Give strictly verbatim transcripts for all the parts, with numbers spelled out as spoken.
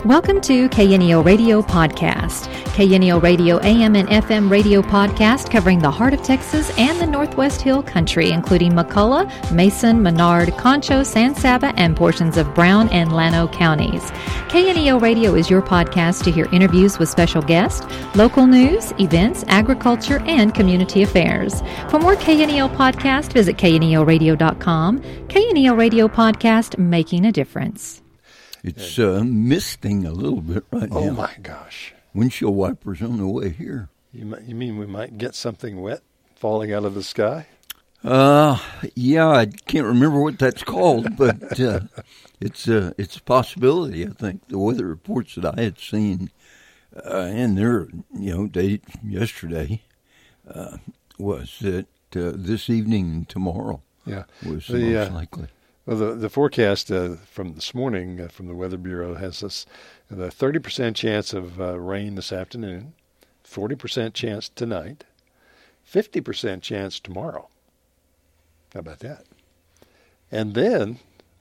Welcome to K N E O Radio Podcast. K N E O Radio A M and F M radio podcast covering the heart of Texas and the Northwest Hill Country, including McCullough, Mason, Menard, Concho, San Saba, and portions of Brown and Llano counties. K N E O Radio is your podcast to hear interviews with special guests, local news, events, agriculture, and community affairs. For more K N E O podcast, visit K N E O radio dot com. K N E O Radio Podcast, making a difference. It's uh, misting a little bit right now. Oh, my gosh. Windshield wipers on the way here. You, might, you mean we might get something wet falling out of the sky? Uh, yeah, I can't remember what that's called, but uh, it's, uh, it's a possibility, I think. The weather reports that I had seen, uh, and their you know, date yesterday uh, was that uh, this evening and tomorrow yeah. was the, most uh, likely. Well, the, the forecast uh, from this morning uh, from the Weather Bureau has us the thirty percent chance of uh, rain this afternoon, forty percent chance tonight, fifty percent chance tomorrow. How about that? And then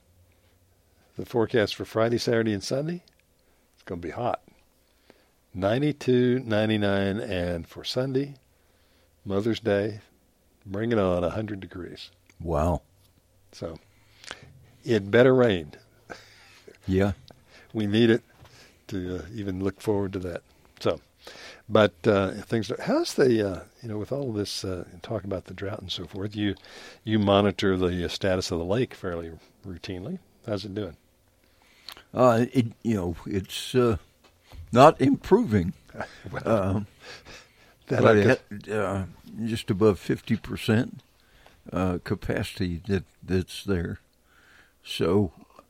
the forecast for Friday, Saturday, and Sunday, it's going to be hot. ninety-two, ninety-nine, and for Sunday, Mother's Day, bring it on, one hundred degrees. Wow. So it better rain. Yeah. We need it to uh, even look forward to that. So, but uh, things. Are, how's the uh, you know with all of this uh, talk about the drought and so forth? You you monitor the status of the lake fairly routinely. How's it doing? Uh, it you know it's uh, not improving. well, um, that but I it could, had, uh, just above fifty percent uh, capacity that that's there. So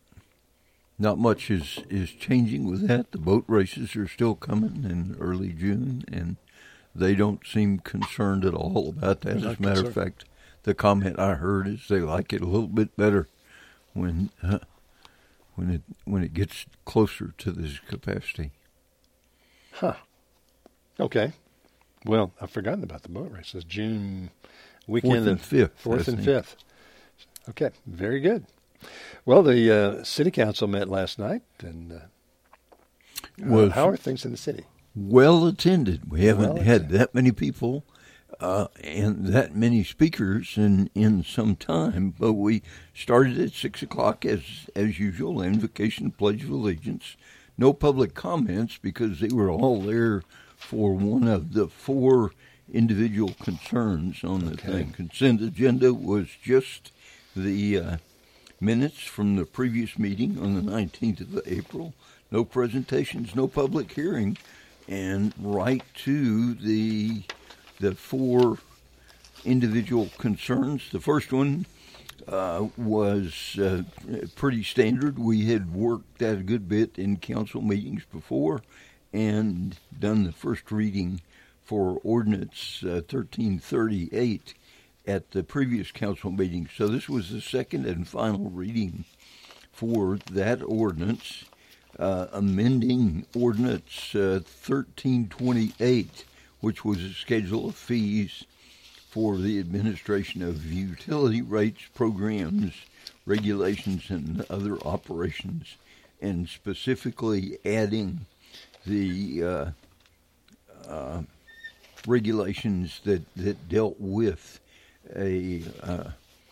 not much is, is changing with that. The boat races are still coming in early June, and they don't seem concerned at all about that. As a matter concerned. of fact, the comment I heard is they like it a little bit better when uh, when it when it gets closer to this capacity. Huh. Okay. Well, I've forgotten about the boat races. June weekend Fourth and fifth. Fourth and fifth. Okay. Very good. Well, the uh, city council met last night, and uh, well, how are things in the city? Well attended. We haven't well had that many people uh, and that many speakers in, in some time, but we started at six o'clock as as usual. Invocation, Pledge of Allegiance. No public comments because they were all there for one of the four individual concerns on the okay. thing. Consent agenda was just the Uh, minutes from the previous meeting on the nineteenth of April. No presentations, no public hearing, and right to the the four individual concerns. The first one uh, was uh, pretty standard. We had worked that a good bit in council meetings before and done the first reading for ordinance uh, thirteen thirty-eight at the previous council meeting. So this was the second and final reading for that ordinance, uh, amending ordinance uh, thirteen twenty-eight, which was a schedule of fees for the administration of utility rates, programs, regulations, and other operations, and specifically adding the uh, uh, regulations that, that dealt with a uh,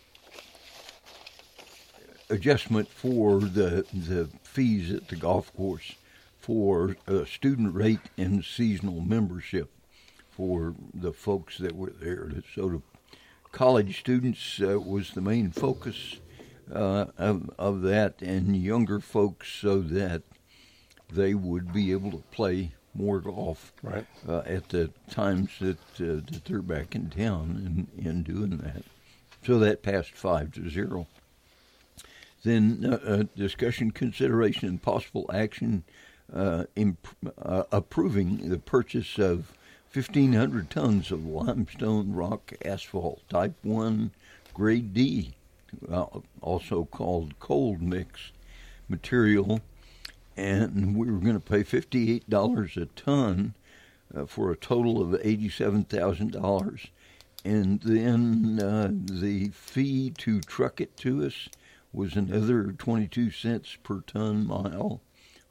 adjustment for the the fees at the golf course for uh, student rate and seasonal membership for the folks that were there. So the college students uh, was the main focus uh, of, of that, and younger folks so that they would be able to play more golf right. uh, at the times that, uh, that they're back in town and, and doing that. So that passed five to zero. Then uh, uh, discussion, consideration, and possible action uh, imp- uh, approving the purchase of fifteen hundred tons of limestone rock asphalt, type one, grade D, uh, also called cold mix material, and we were going to pay fifty-eight dollars a ton uh, for a total of eighty-seven thousand dollars. And then uh, the fee to truck it to us was another twenty-two cents per ton mile,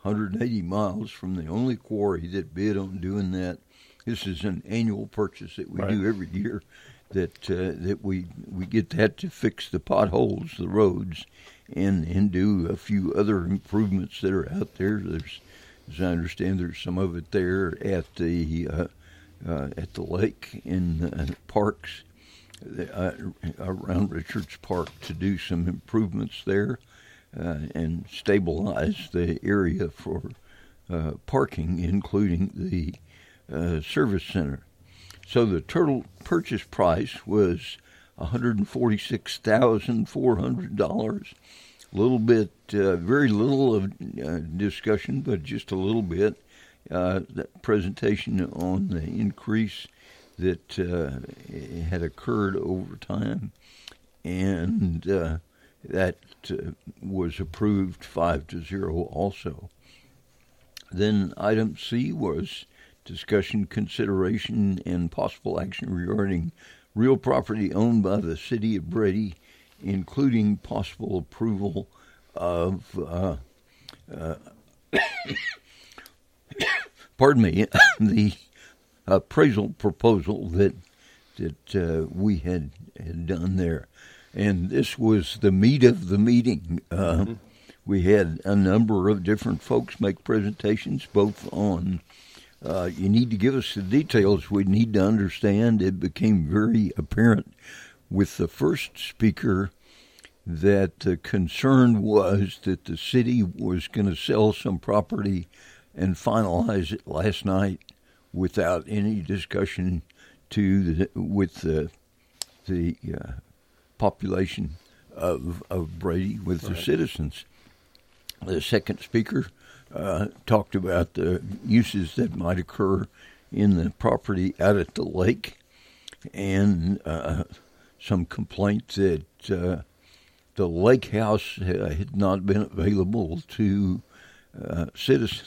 one hundred eighty miles from the only quarry that bid on doing that. This is an annual purchase that we right. do every year. That uh, that we we get that to fix the potholes, the roads, and and do a few other improvements that are out there. There's, as I understand, there's some of it there at the uh, uh, at the lake in uh, parks uh, around Richards Park to do some improvements there uh, and stabilize the area for uh, parking, including the uh, service center. So the total purchase price was one hundred forty-six thousand four hundred dollars. A little bit, uh, very little of uh, discussion, but just a little bit. Uh, that presentation on the increase that uh, had occurred over time, and uh, that uh, was approved five to zero also. Then item C was discussion, consideration, and possible action regarding real property owned by the city of Brady, including possible approval of, uh, uh, pardon me, the appraisal proposal that that uh, we had, had done there. And this was the meat of the meeting. Uh, mm-hmm. We had a number of different folks make presentations, both on Uh, you need to give us the details we need to understand. It became very apparent with the first speaker that the concern was that the city was going to sell some property and finalize it last night without any discussion to the, with the, the uh, population of, of Brady, with right. the citizens. The second speaker Uh, talked about the uses that might occur in the property out at the lake, and uh, some complaints that uh, the lake house had not been available to uh, citizens.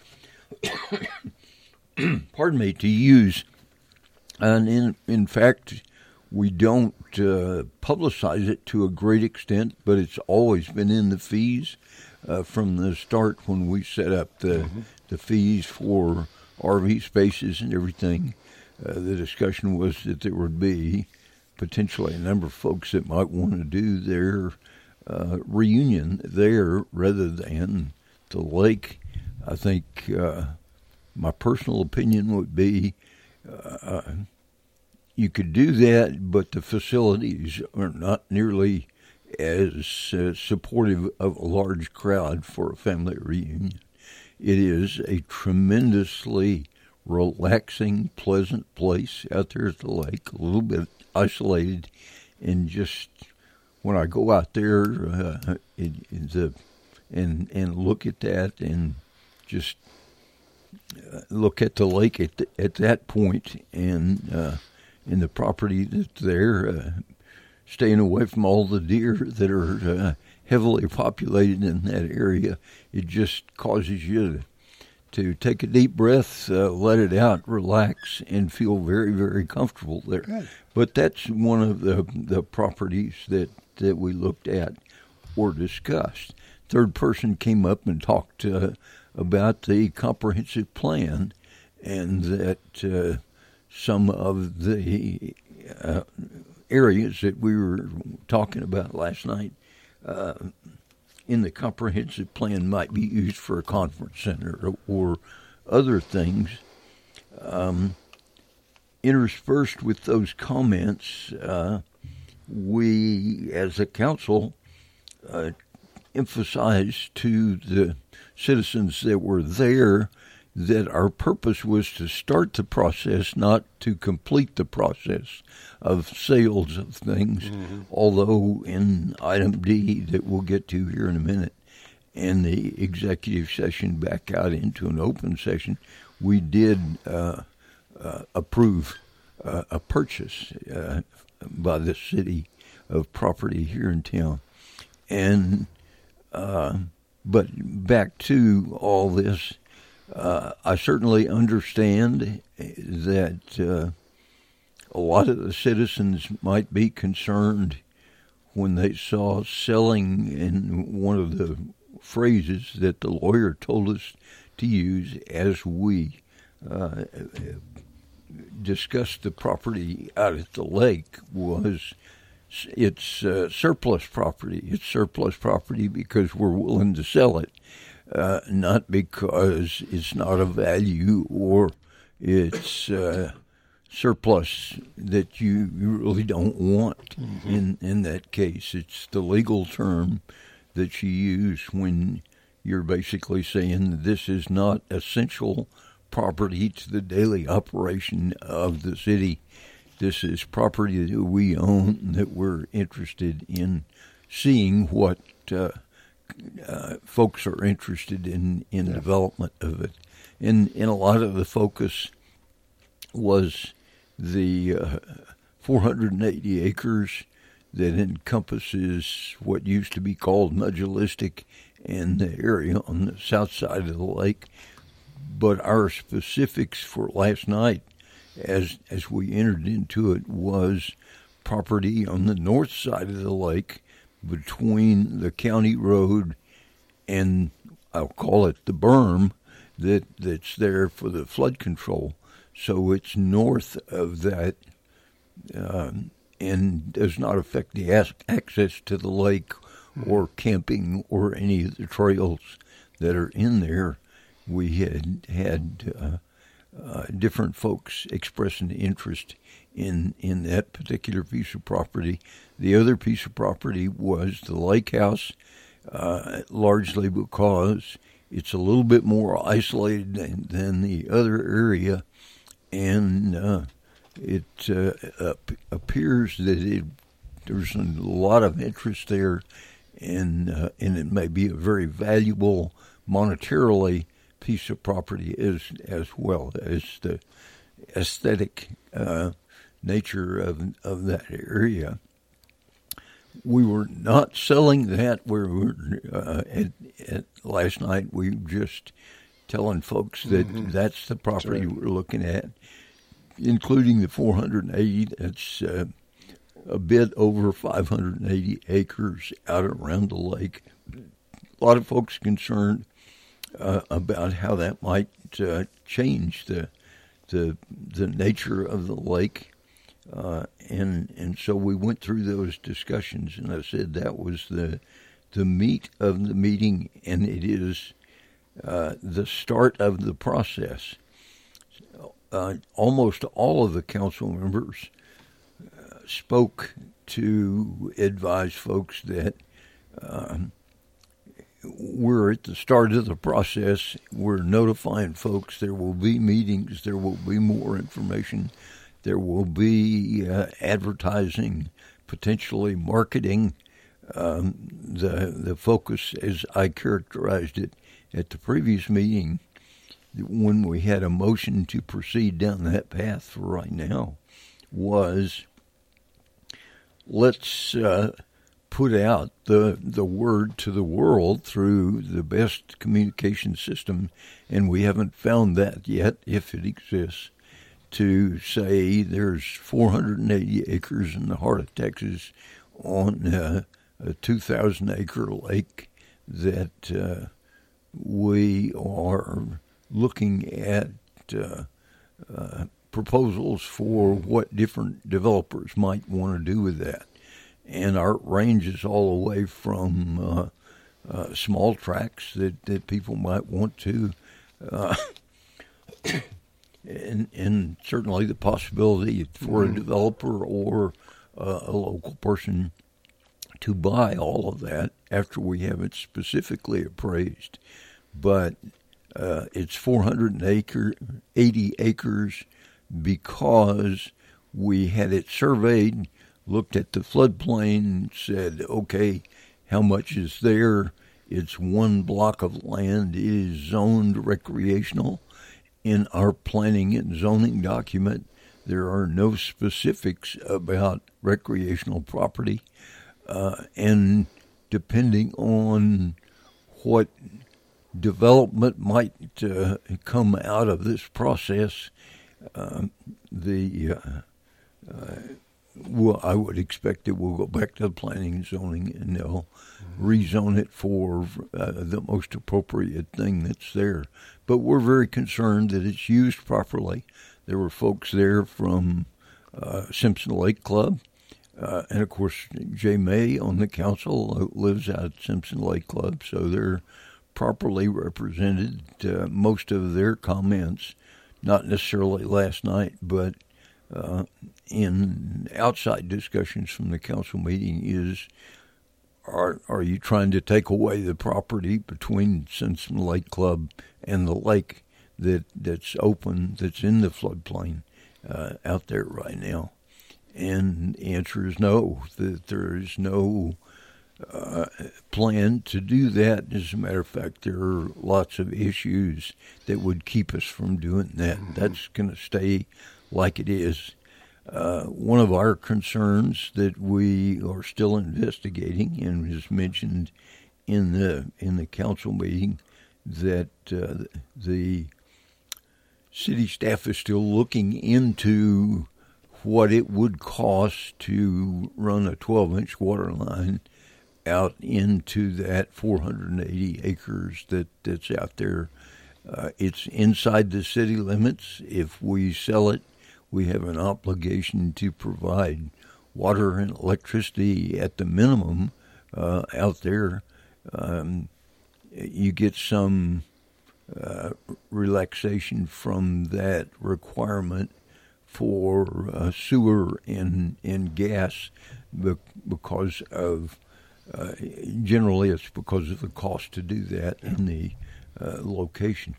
Pardon me, to use. And in in fact, we don't uh, publicize it to a great extent, but it's always been in the fees. Uh, from the start, when we set up the mm-hmm. the fees for R V spaces and everything, uh, the discussion was that there would be potentially a number of folks that might want to do their uh, reunion there rather than the lake. I think uh, my personal opinion would be uh, you could do that, but the facilities are not nearly as uh, supportive of a large crowd for a family reunion. It is a tremendously relaxing, pleasant place out there at the lake, a little bit isolated, and just when I go out there uh, it, it's a, and and look at that and just uh, look at the lake at the, at that point and uh, in the property that's there. Uh, Staying away from all the deer that are uh, heavily populated in that area, it just causes you to, to take a deep breath, uh, let it out, relax, and feel very, very comfortable there. Good. But that's one of the, the properties that, that we looked at or discussed. Third person came up and talked uh, about the comprehensive plan and that uh, some of the uh, areas that we were talking about last night uh, in the comprehensive plan might be used for a conference center or, or other things. Um, interspersed with those comments, uh, we, as a council, uh, emphasized to the citizens that were there that our purpose was to start the process, not to complete the process of sales of things, mm-hmm. although in item D that we'll get to here in a minute, and the executive session back out into an open session, we did uh, uh, approve uh, a purchase uh, by the city of property here in town. And uh, but back to all this, Uh, I certainly understand that uh, a lot of the citizens might be concerned when they saw selling in one of the phrases that the lawyer told us to use as we uh, discussed the property out at the lake was it's uh, surplus property. It's surplus property because we're willing to sell it, uh, not because it's not of value or it's uh, surplus that you, you really don't want. Mm-hmm. In in that case, it's the legal term that you use when you're basically saying this is not essential property to the daily operation of the city. This is property that we own, that we're interested in seeing what uh, uh, folks are interested in, in yeah. development of it. And, and a lot of the focus was the uh, four hundred eighty acres that encompasses what used to be called Majestic and the area on the south side of the lake. But our specifics for last night, as as we entered into it, was property on the north side of the lake between the county road and, I'll call it the berm, that, that's there for the flood control. So it's north of that um, and does not affect the access to the lake or camping or any of the trails that are in there. We had had uh, uh, different folks express an interest in in that particular piece of property. The other piece of property was the lake house, uh, largely because it's a little bit more isolated than, than the other area, and uh, it uh, ap- appears that it, there's a lot of interest there, and uh, and it may be a very valuable monetarily piece of property as as well as the aesthetic uh, nature of of that area. We were not selling that. We were uh, at, at last night. We were just telling folks that mm-hmm. that's the property that's right. we're looking at, including the four hundred eighty. That's uh, a bit over five hundred eighty acres out around the lake. A lot of folks concerned uh, about how that might uh, change the the the nature of the lake. Uh, and and so we went through those discussions, and I said that was the the meat of the meeting, and it is uh, the start of the process. Uh, almost all of the council members uh, spoke to advise folks that um, we're at the start of the process. We're notifying folks there will be meetings, there will be more information. There will be uh, advertising, potentially marketing. Um, the the focus, as I characterized it at the previous meeting, when we had a motion to proceed down that path for right now, was let's uh, put out the the word to the world through the best communication system, and we haven't found that yet, if it exists, to say there's four hundred eighty acres in the heart of Texas on uh, a two thousand acre lake that uh, we are looking at uh, uh, proposals for what different developers might want to do with that. And our range is all the way from uh, uh, small tracts that, that people might want to uh, And, and certainly the possibility for a developer or uh, a local person to buy all of that after we have it specifically appraised. But uh, it's four hundred eighty acres because we had it surveyed, looked at the floodplain, said, okay, how much is there? It's one block of land. It is zoned recreational. In our planning and zoning document, there are no specifics about recreational property, uh, and depending on what development might uh, come out of this process, uh, the uh, uh, well, I would expect it will go back to the planning and zoning, and they'll mm-hmm. rezone it for uh, the most appropriate thing that's there. But we're very concerned that it's used properly. There were folks there from uh, Simpson Lake Club, uh, and of course Jay May on the council lives out at Simpson Lake Club, so they're properly represented. Uh, most of their comments, not necessarily last night, but uh, in outside discussions from the council meeting, is are are you trying to take away the property between Simpson Lake Club and the lake that that's open, that's in the floodplain uh, out there right now? And the answer is no, that there is no uh, plan to do that. As a matter of fact, there are lots of issues that would keep us from doing that. Mm-hmm. That's going to stay like it is. Uh, one of our concerns that we are still investigating, and was mentioned in the in the council meeting, that uh, the city staff is still looking into what it would cost to run a twelve-inch water line out into that four hundred eighty acres that, that's out there. Uh, it's inside the city limits. If we sell it, we have an obligation to provide water and electricity at the minimum uh, out there. Um, you get some uh, relaxation from that requirement for uh, sewer and, and gas because of, uh, generally it's because of the cost to do that in the uh, location.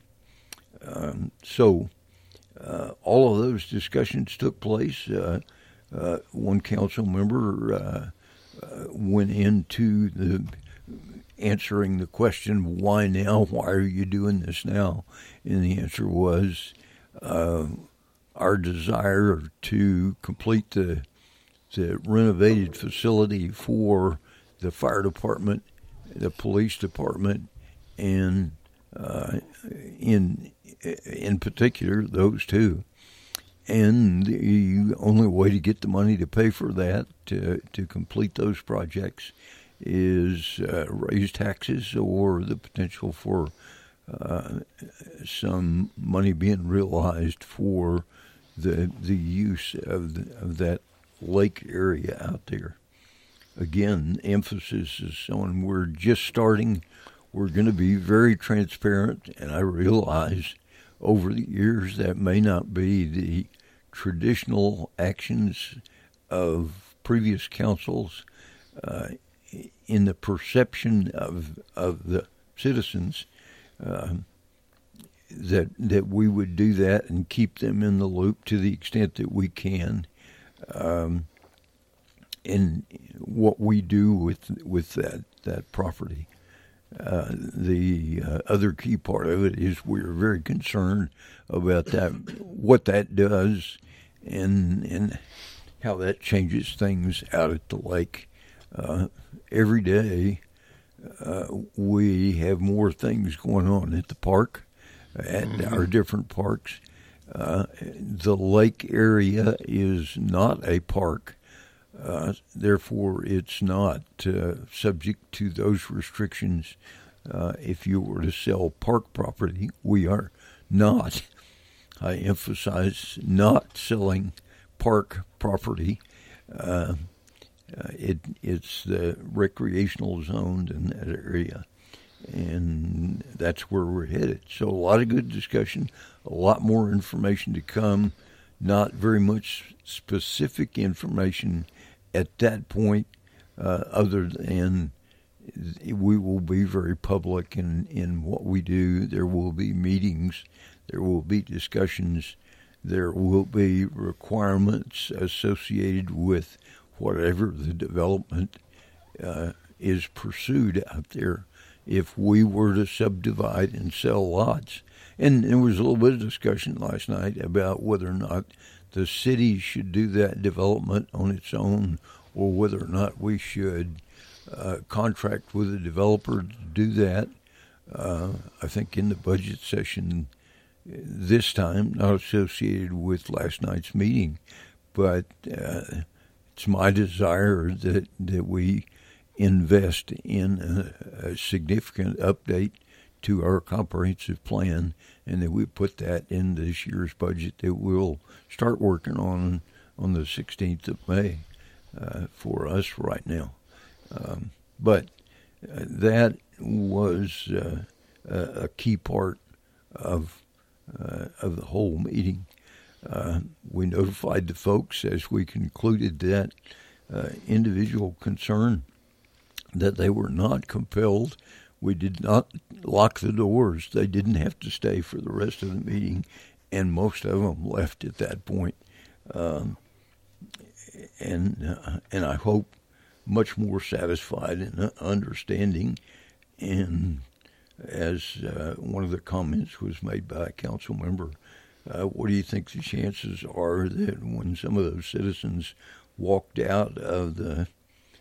Um, so uh, all of those discussions took place. Uh, uh, one council member uh, uh, went into the answering the question, why now? Why are you doing this now? And the answer was uh, our desire to complete the, the renovated facility for the fire department, the police department, and uh, in in particular, those two. And the only way to get the money to pay for that, to, to complete those projects, is uh, raise taxes or the potential for uh, some money being realized for the the use of, the, of that lake area out there. Again, emphasis is on we're just starting. We're going to be very transparent, and I realize over the years that may not be the traditional actions of previous councils uh, in the perception of of the citizens, uh, that that we would do that and keep them in the loop to the extent that we can. Um, in what we do with with that that property. Uh, the uh, other key part of it is we're very concerned about that, what that does, and and how that changes things out at the lake. Uh, every day, uh, we have more things going on at the park, at mm-hmm. our different parks. Uh, the lake area is not a park. Uh, therefore, it's not uh, subject to those restrictions. Uh, if you were to sell park property, we are not. I emphasize not selling park property. Uh, uh, it it's the recreational zone in that area, and that's where we're headed. So a lot of good discussion, a lot more information to come. Not very much specific information at that point, uh, other than we will be very public in, in what we do. There will be meetings, there will be discussions, there will be requirements associated with whatever the development uh, is pursued out there. If we were to subdivide and sell lots, and there was a little bit of discussion last night about whether or not the city should do that development on its own, or whether or not we should uh, contract with a developer to do that. Uh, I think in the budget session this time, not associated with last night's meeting, but uh, it's my desire that, that we invest in a, a significant update to our comprehensive plan, and that we put that in this year's budget that we'll start working on on the sixteenth of May uh, for us right now. Um, but uh, that was uh, a, a key part of uh, of the whole meeting. Uh, we notified the folks as we concluded that uh, individual concern that they were not compelled. We did not lock the doors. They didn't have to stay for the rest of the meeting, and most of them left at that point. Um, and uh, and I hope much more satisfied and understanding. And as uh, one of the comments was made by a council member, uh, what do you think the chances are that when some of those citizens walked out of the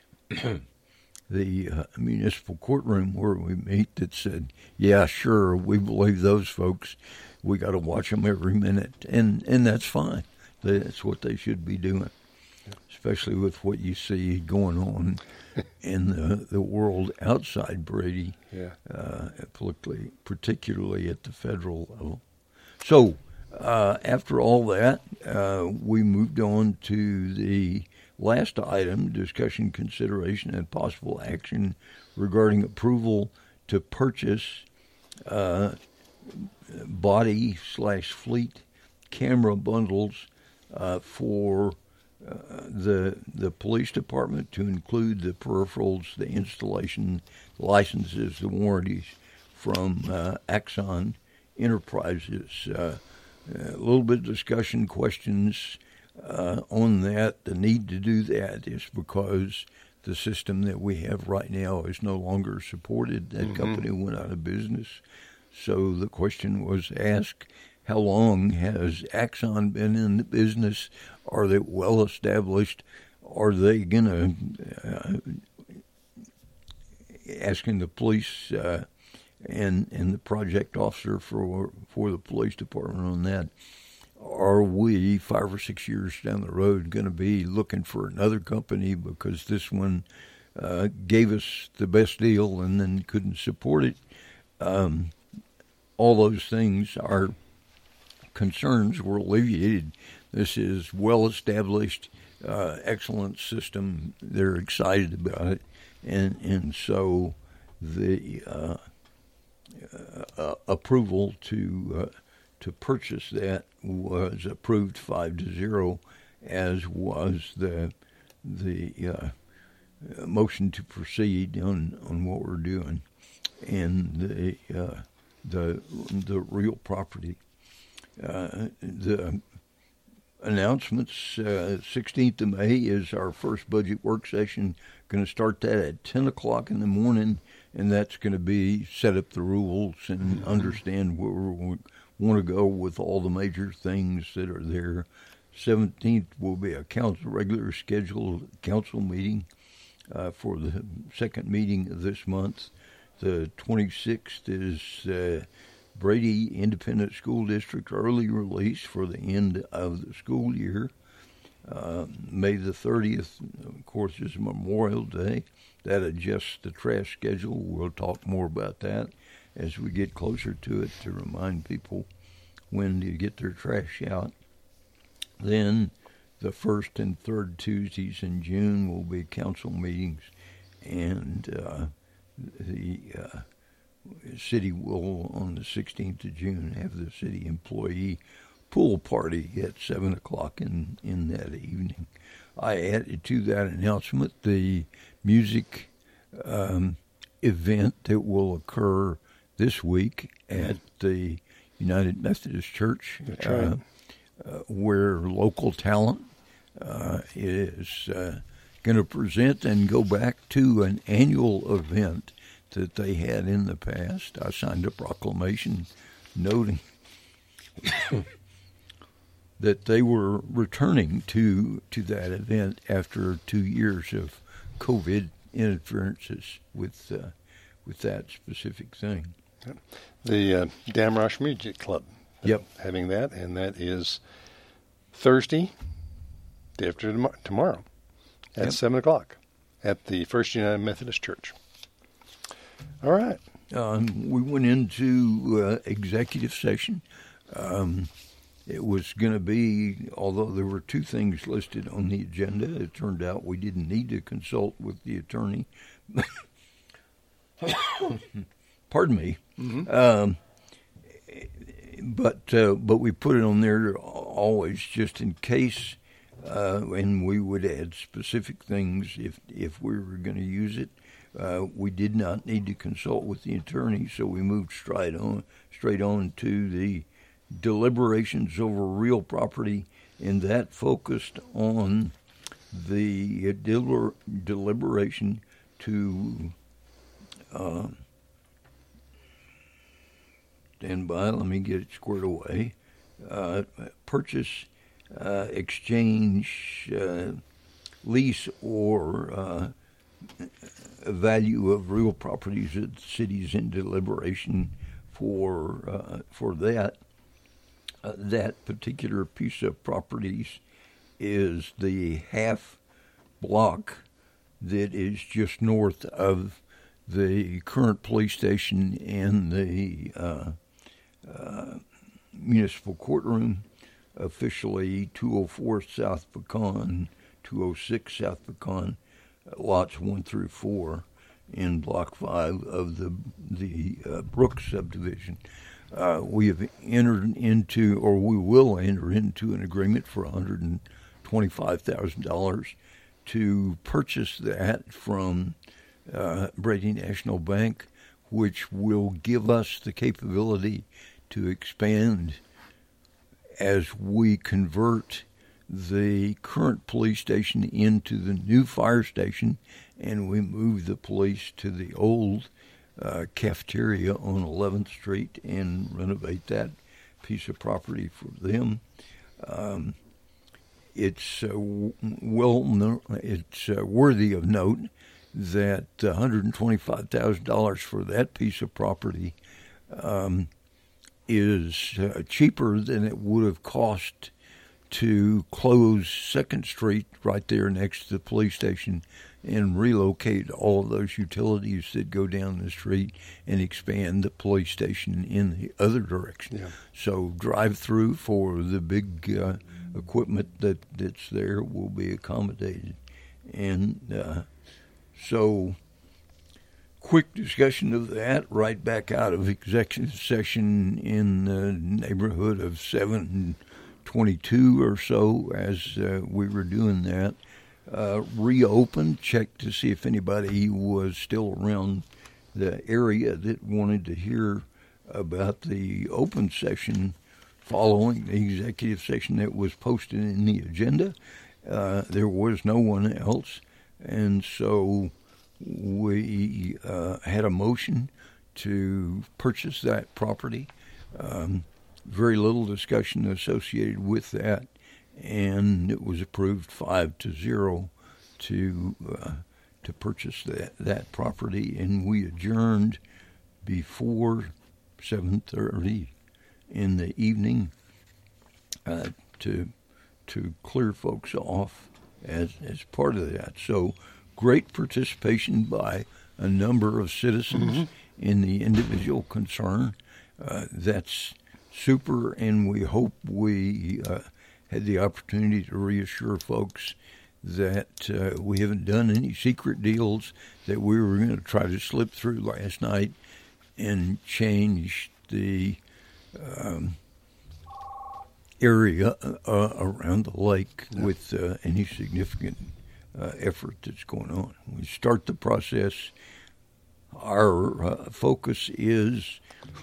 the uh, municipal courtroom where we meet that said, yeah, sure, we believe those folks. We got to watch them every minute. And, and that's fine. That's what they should be doing, especially with what you see going on in the, the world outside Brady, yeah. uh, politically, particularly at the federal level. So uh, after all that, uh, we moved on to the last item, discussion, consideration, and possible action regarding approval to purchase uh, body slash fleet camera bundles uh, for uh, the the police department to include the peripherals, the installation, licenses, the warranties from uh, Axon Enterprises. Uh, a little bit of discussion, questions Uh, on that. The need to do that is because the system that we have right now is no longer supported. That mm-hmm. company went out of business. So the question was asked, how long has Axon been in the business? Are they well established? Are they going to, uh, asking the police uh, and, and the project officer for, for the police department on that, are we, five or six years down the road, going to be looking for another company because this one uh, gave us the best deal and then couldn't support it? Um, all those things, our concerns were alleviated. This is well-established, uh, excellent system. They're excited about it. And, and so the uh, uh, approval to... Uh, to purchase that was approved five to zero, as was the the uh, motion to proceed on, on what we're doing, and the uh, the the real property. Uh, the announcements. Uh, sixteenth of May is our first budget work session. Going to start that at ten o'clock in the morning, and that's going to be set up the rules and understand where we're want to go with all the major things that are there. seventeenth will be a council, regular scheduled council meeting uh, for the second meeting of this month. The twenty-sixth is uh, Brady Independent School District early release for the end of the school year. Uh, May the thirtieth, of course, is Memorial Day. That adjusts the trash schedule. We'll talk more about that as we get closer to it to remind people when to get their trash out. Then the first and third Tuesdays in June will be council meetings, and uh, the uh, city will, on the sixteenth of June, have the city employee pool party at seven o'clock in, in that evening. I added to that announcement the music um, event that will occur this week at the United Methodist Church, That's right. uh, uh, where local talent uh, is uh, going to present and go back to an annual event that they had in the past. I signed a proclamation noting that they were returning to to that event after two years of COVID interferences with uh, with that specific thing. The uh, Damrosch Music Club. Yep. Having that, and that is Thursday, day after tom- tomorrow. at yep. seven o'clock at the First United Methodist Church. All right. Um, we went into uh, executive session. Um, it was going to be, although there were two things listed on the agenda, it turned out we didn't need to consult with the attorney. Pardon me. Mm-hmm. Um, but uh, but we put it on there always just in case, uh, and we would add specific things if if we were going to use it. Uh, we did not need to consult with the attorney, so we moved straight on straight on to the deliberations over real property, and that focused on the del- deliberation to uh, stand by, let me get it squared away, uh, purchase, uh, exchange, uh, lease, or uh, value of real properties that the city's in deliberation for uh, for that. Uh, that particular piece of properties is the half block that is just north of the current police station and the uh, uh, municipal courtroom, officially two oh four South Pecan, two oh six South Pecan, lots one through four in Block five of the the uh, Brooks subdivision. Uh, we have entered into, or we will enter into, an agreement for one hundred twenty-five thousand dollars to purchase that from uh, Brady National Bank, which will give us the capability to expand as we convert the current police station into the new fire station, and we move the police to the old uh, cafeteria on eleventh Street and renovate that piece of property for them. Um, it's uh, well, no, it's uh, worthy of note that one hundred twenty-five thousand dollars for that piece of property um, is uh, cheaper than it would have cost to close second Street right there next to the police station and relocate all of those utilities that go down the street and expand the police station in the other direction. Yeah. So drive-through for the big uh, equipment that, that's there will be accommodated. And uh, so quick discussion of that right back out of executive session in the neighborhood of seven twenty-two or so as uh, we were doing that. Uh, reopened, checked to see if anybody was still around the area that wanted to hear about the open session following the executive session that was posted in the agenda. Uh, there was no one else, and so we uh, had a motion to purchase that property. Um, very little discussion associated with that, and it was approved five to zero to uh, to purchase that, that property, and we adjourned before seven thirty in the evening uh, to to clear folks off as as part of that. So great participation by a number of citizens mm-hmm. in the individual concern. Uh, that's super, and we hope we uh, had the opportunity to reassure folks that uh, we haven't done any secret deals, that we were going to try to slip through last night and change the um, area uh, around the lake yeah. with uh, any significant uh, effort that's going on. We start the process. Our uh, focus is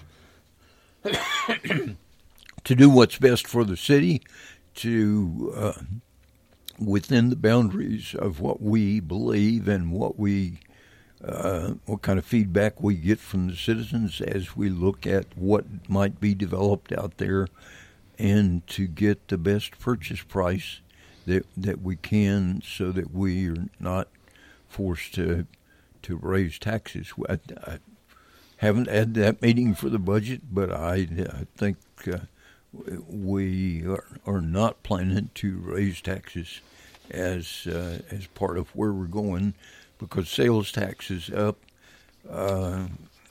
to do what's best for the city, to uh, within the boundaries of what we believe and what we, uh, what kind of feedback we get from the citizens as we look at what might be developed out there, and to get the best purchase price that that we can, so that we are not forced to to raise taxes. I, I haven't had that meeting for the budget, but I, I think uh, we are, are not planning to raise taxes as uh, as part of where we're going, because sales tax is up. Uh,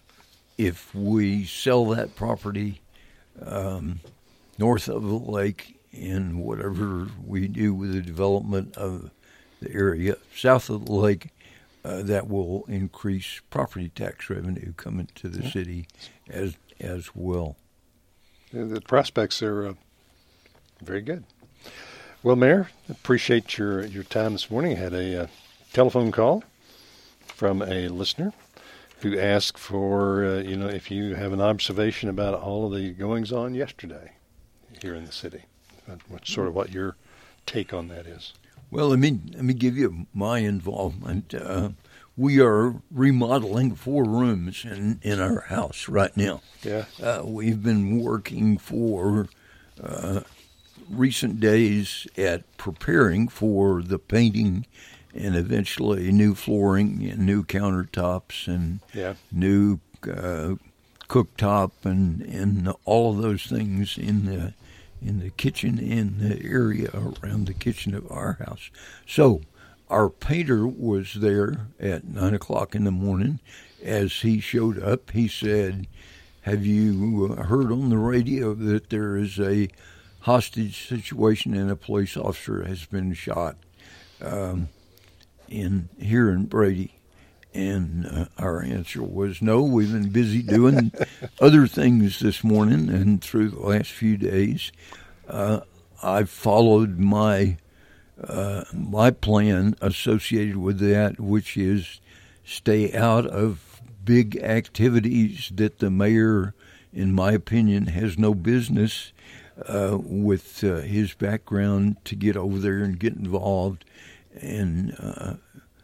if we sell that property um, north of the lake, and whatever we do with the development of the area south of the lake, uh, that will increase property tax revenue coming to the yeah. city as as well. The prospects are uh, very good. Well, Mayor, appreciate your, your time this morning. I had a uh, telephone call from a listener who asked for, uh, you know, if you have an observation about all of the goings-on yesterday here in the city. What's sort of what your take on that is? Well, let me, let me give you my involvement. Uh, we are remodeling four rooms in, in our house right now. Yeah. Uh, we've been working for uh, recent days at preparing for the painting and eventually new flooring and new countertops and yeah. new uh, cooktop and, and all of those things in the in the kitchen and the area around the kitchen of our house. So our painter was there at nine o'clock in the morning. As he showed up, he said, "Have you heard on the radio that there is a hostage situation and a police officer has been shot um, in here in Brady?" And uh, our answer was no. We've been busy doing other things this morning and through the last few days. Uh, I've followed my uh, my plan associated with that, which is stay out of big activities that the mayor, in my opinion, has no business uh, with uh, his background to get over there and get involved and uh,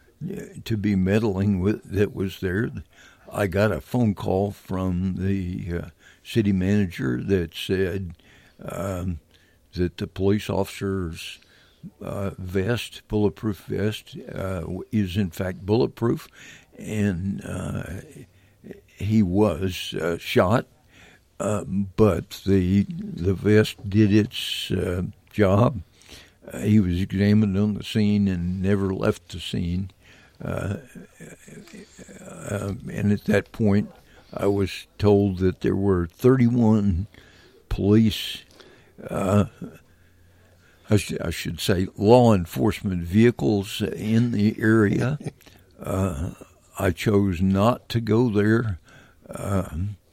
to be meddling with that was there. I got a phone call from the uh, city manager that said um, that the police officer's uh, vest, bulletproof vest, uh, is in fact bulletproof, and uh, he was uh, shot, uh, but the the vest did its uh, job. Uh, he was examined on the scene and never left the scene. Uh, uh, and at that point, I was told that there were thirty-one police, uh, I, sh- I should say law enforcement vehicles in the area. Uh, I chose not to go there. Uh,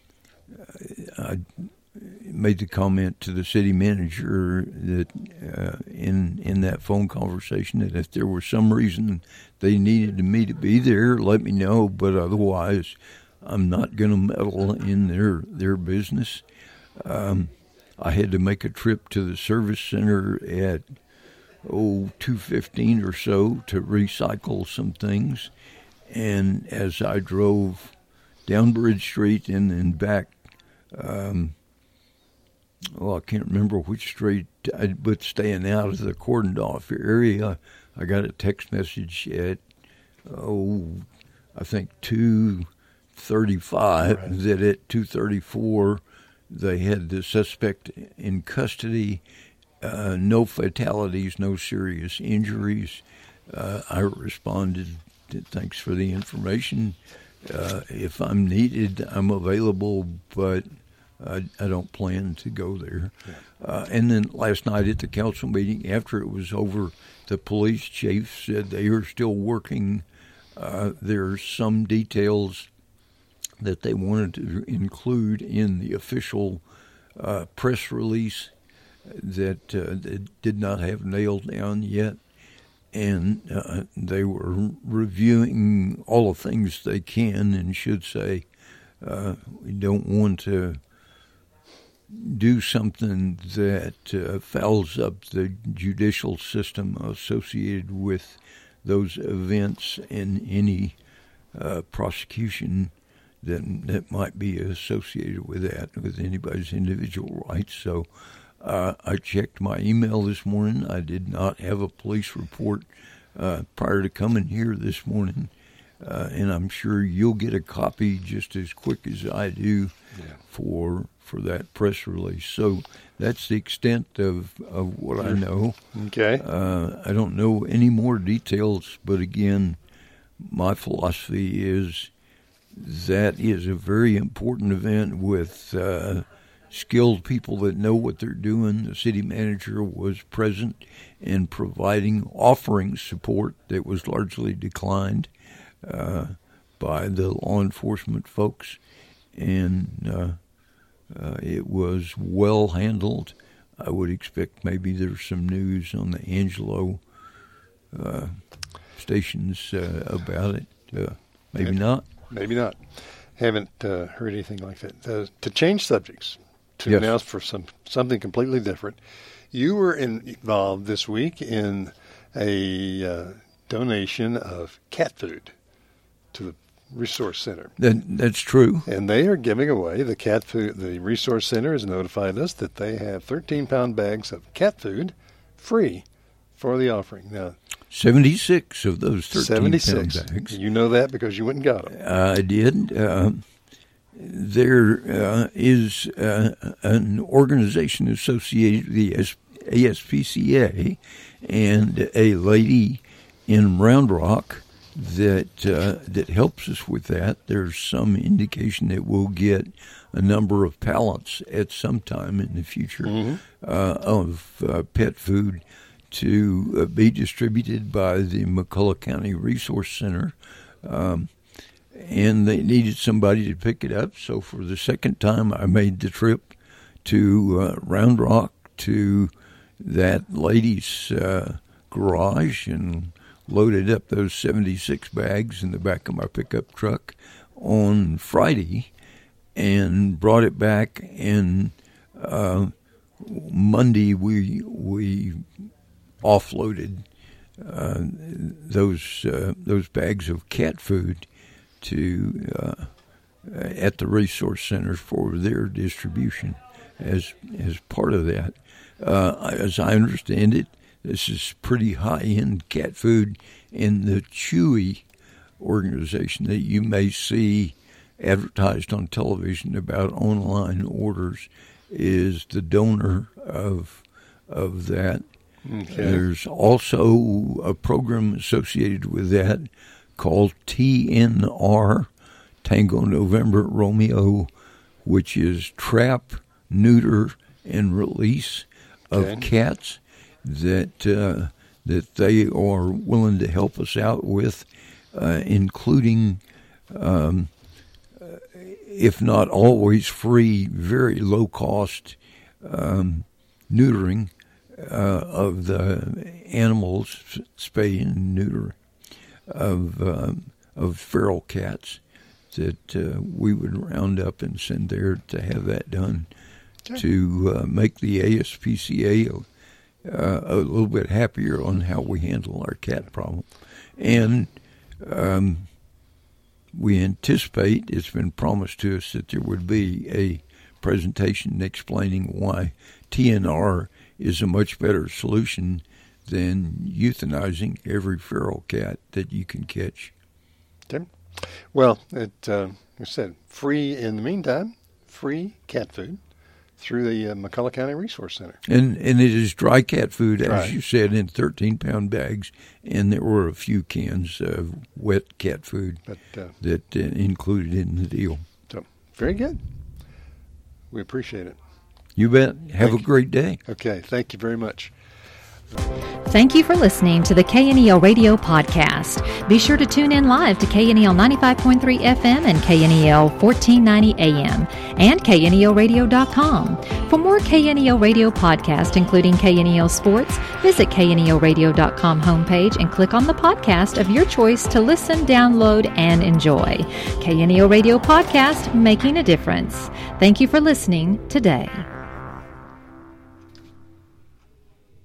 I made the comment to the city manager that uh, in in that phone conversation that if there was some reason they needed me to be there, let me know. But otherwise, I'm not going to meddle in their their business. Um, I had to make a trip to the service center at oh two fifteen or so to recycle some things, and as I drove down Bridge Street and then back. Um, Well, I can't remember which street, but staying out of the cordoned off area, I got a text message at, oh, I think two thirty-five, right. That at two thirty-four they had the suspect in custody, uh, no fatalities, no serious injuries. Uh, I responded, thanks for the information. Uh, if I'm needed, I'm available, but I, I don't plan to go there. Yeah. Uh, and then last night at the council meeting, after it was over, the police chief said they are still working. Uh, there's some details that they wanted to include in the official uh, press release that uh, they did not have nailed down yet. And uh, they were reviewing all the things they can and should say. Uh, we don't want to do something that uh, fouls up the judicial system associated with those events and any uh, prosecution that that might be associated with that, with anybody's individual rights. So uh, I checked my email this morning. I did not have a police report uh, prior to coming here this morning. Uh, and I'm sure you'll get a copy just as quick as I do yeah. for for that press release. So that's the extent of, of what I know. Okay. Uh, I don't know any more details, but again, my philosophy is that is a very important event with uh, skilled people that know what they're doing. The city manager was present and providing, offering support that was largely declined uh, by the law enforcement folks, and uh, uh, it was well handled. I would expect maybe there's some news on the Angelo uh, stations uh, about it. Uh, maybe maybe not. Maybe not. Haven't uh, heard anything like that. Uh, to change subjects, to Yes. announce for some something completely different, you were in, involved this week in a uh, donation of cat food to the Resource Center. That, that's true. And they are giving away the cat food. The Resource Center has notified us that they have thirteen-pound bags of cat food free for the offering. Now, seventy-six of those thirteen-pound seventy-six. bags. You know that because you went and got them. Uh, I did. Uh, there uh, is uh, an organization associated with the A S P C A and a lady in Round Rock that uh, that helps us with that. There's some indication that we'll get a number of pallets at some time in the future Mm-hmm. uh, of uh, pet food to uh, be distributed by the McCullough County Resource Center. Um, and they needed somebody to pick it up. So for the second time, I made the trip to uh, Round Rock to that lady's uh, garage and loaded up those seventy-six bags in the back of my pickup truck on Friday and brought it back. And uh, Monday we we offloaded uh, those uh, those bags of cat food to uh, at the Resource Center for their distribution as as part of that. Uh, as I understand it, this is pretty high-end cat food, and the Chewy organization that you may see advertised on television about online orders is the donor of of that. Okay. There's also a program associated with that called T N R, Tango November Romeo, which is trap, neuter, and release of Okay. cats that uh, that they are willing to help us out with, uh, including, um, if not always free, very low cost um, neutering uh, of the animals, spay and neuter of um, of feral cats that uh, we would round up and send there to have that done, Okay. to uh, make the A S P C A uh, a little bit happier on how we handle our cat problem. And um, we anticipate, it's been promised to us, that there would be a presentation explaining why T N R is a much better solution than euthanizing every feral cat that you can catch. Okay. Well, it, uh, like I said, free in the meantime, free cat food through the uh, McCullough County Resource Center. And and it is dry cat food, Dry. as you said, in thirteen-pound bags, and there were a few cans of wet cat food But uh, that uh, included in the deal. so very good. We appreciate it. You bet. Have Thank a you. great day. Okay. Thank you very much. Thank you for listening to the K N E L Radio Podcast. Be sure to tune in live to K N E L ninety-five point three F M and K N E L fourteen ninety A M and K N E L radio dot com. For more K N E L Radio Podcast, including K N E L Sports, visit K N E L radio dot com homepage and click on the podcast of your choice to listen, download, and enjoy. K N E L Radio Podcast, making a difference. Thank you for listening today.